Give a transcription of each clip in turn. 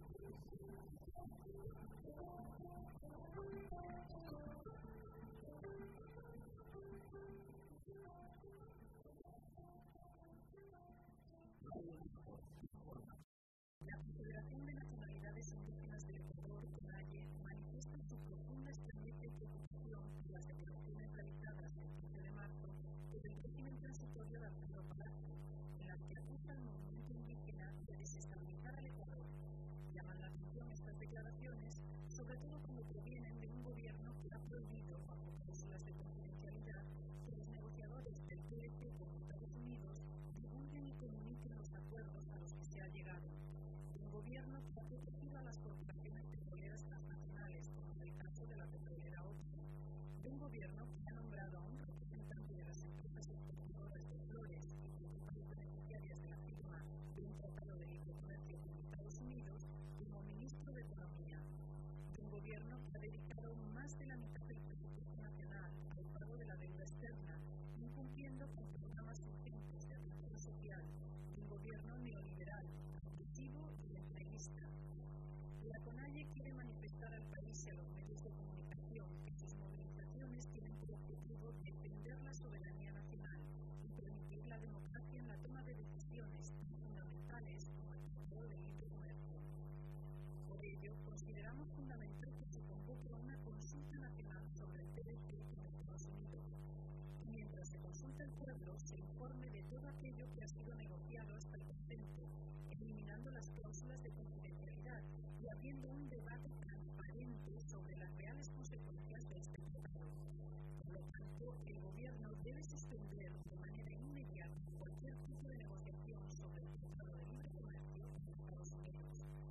La Confederación de Nacionalidades Indígenas del Ecuador, CONAIE, manifiesta su profunda extrañeza y preocupación por las declaraciones realizadas el 15 de marzo por el régimen transitorio de Alfredo Palacio, en las que acusa al movimiento indígena de desestabilizar al Ecuador. Llaman la atención estas declaraciones, sobre todo cuando provienen de un gobierno que ha prohibido, bajo cláusulas de confidencialidad, que los negociadores del TLC con Estados Unidos divulguen y comuniquen los acuerdos a los que se ha llegado. Un gobierno que ha protegido a las corporaciones petroleras transnacionales, como en el caso de la petrolera OPE. De un gobierno que ha nombrado a un representante de las empresas exportadoras de flores y principales beneficiarias de la firma de un tratado de libre comercio con Estados Unidos como ministro de Economía. De un gobierno que ha dedicado más de la mitad del presupuesto nacional al pago de la deuda externa, incumpliendo con programas urgentes de atención social. De un gobierno neoliberal, agresivo y entreguista. La CONAIE quiere manifestar al país y a los medios de comunicación que sus movilizaciones tienen por objetivo defender la soberanía nacional y permitir la democracia en la toma de decisiones tan fundamentales como el Tratado de Libre Comercio. Por ello, consideramos fundamental que se convoque una consulta nacional sobre el TLC con Estados Unidos. Y mientras se consulta el pueblo, se informe de todo aquello que ha sido negociado hasta el presente, eliminando las cláusulas de confidencialidad y abriendo un debate transparente sobre las reales consecuencias de este tratado. Por lo tanto, el gobierno debe suspender de manera inmediata cualquier tipo de negociación sobre el Tratado de Libre Comercio con Estados Unidos.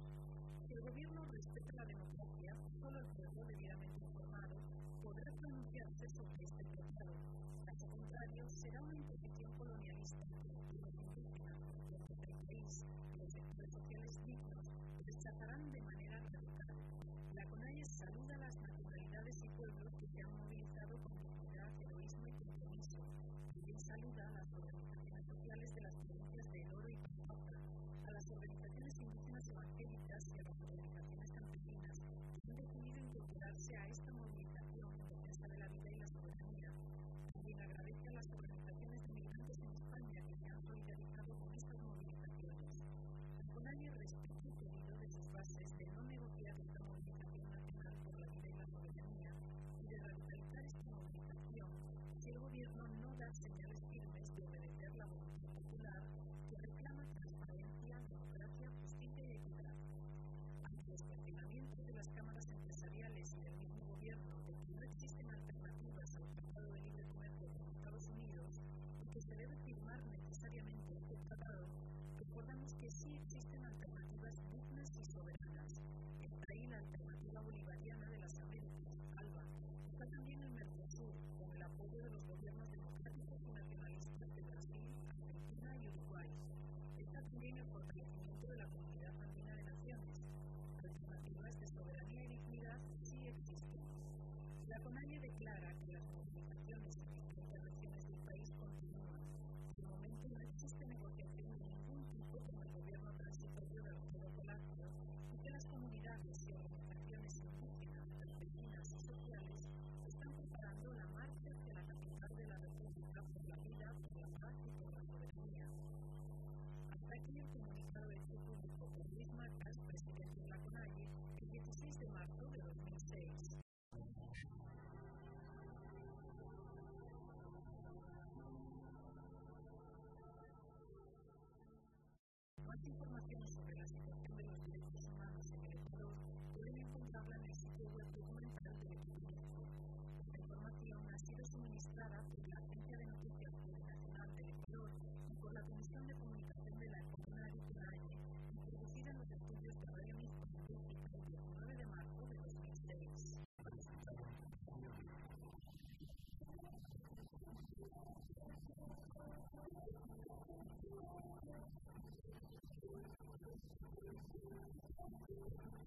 Si el gobierno respeta la democracia, solo el pueblo debidamente informado podrá pronunciarse sobre este tratado. Caso contrario, será una imposición colonialista que los pueblos indígenas, los del país y los sectores sociales dignos rechazarán de manera radical. La CONAIE saluda a las nacionalidades y pueblos que se han movilizado con dignidad, heroísmo y compromiso. También saluda a las organizaciones sociales de las provincias de El Oro y Pampaca, a las organizaciones indígenas evangélicas y a las organizaciones campesinas que han decidido incorporarse a esta movilización en defensa de la vida y la soberanía. También agradece a las organizaciones de migrantes en España que se han solidarizado con estas movilizaciones. La CONAIE respeta el pedido de sus bases de no negociar esta movilización nacional por la vida y la soberanía y de radicalizar esta movilización si el gobierno no da señales firmes de obedecer la voluntad popular que reclama transparencia, democracia, justicia y equidad. Ante los cuestionamientos de las cámaras empresariales y del mismo gobierno de que no existen alternativas al Tratado de Libre Comercio con Estados Unidos y que se debe firmar necesariamente este tratado, recordamos que sí existen alternativas dignas y soberanas. Está ahí la alternativa bolivariana de las Américas, ALBA. Está también el Mercosur, con el apoyo de los gobiernos democráticos y nacionalistas de Brasil, Argentina y Uruguay. Está también el fortalecimiento de la Comunidad Andina de Naciones. Alternativas de soberanía y dignidad sí existen. La CONAIE declara que las movilizaciones en distintas regiones del país continúan. De momento no existe negociación de ningún tipo con el gobierno transitorio de Alfredo Palacio y que las comunidades y organizaciones indígenas, campesinas y sociales están preparando la marcha hacia la capital de la República por la vida, por la paz y por la soberanía. Hasta aquí el comunicado hecho público por Luis Macas, presidente de la CONAIE, el 16 de marzo de 2006. Más información sobre la situación de los derechos humanos en el Ecuador pueden encontrarla en el sitio web documental del Ecuador. Esta información ha sido suministrada por la Agencia de Noticias Plurinacional del Ecuador y por la Comisión de Comunicación de la CONAIE, introducida en los estudios de Radio Mispa en Bélgica el 19 de marzo de 2006. Thank you.